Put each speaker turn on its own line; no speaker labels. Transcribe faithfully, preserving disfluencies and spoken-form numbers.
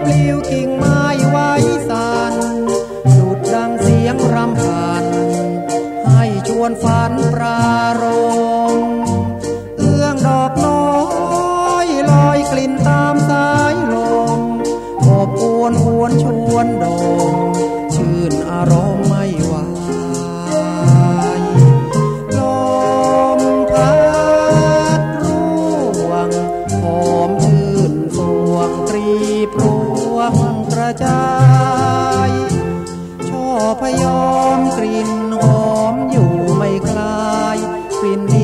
ลิวกิ่งไม้ไว้สั่นดุดดังเสียงรำพันให้ชวนฝันปรารมเอื้องดอกน้อยลอยกลิ่นตามสายลมอบอวนหวนชวนดมชื่นอารมณ์ไม่ไหวลมพัดร่วงหอมชื่นสวงปรีพรวงกระจายช่อพยอมกลิ่นหอมอยู่ไม่คลายกลิ่น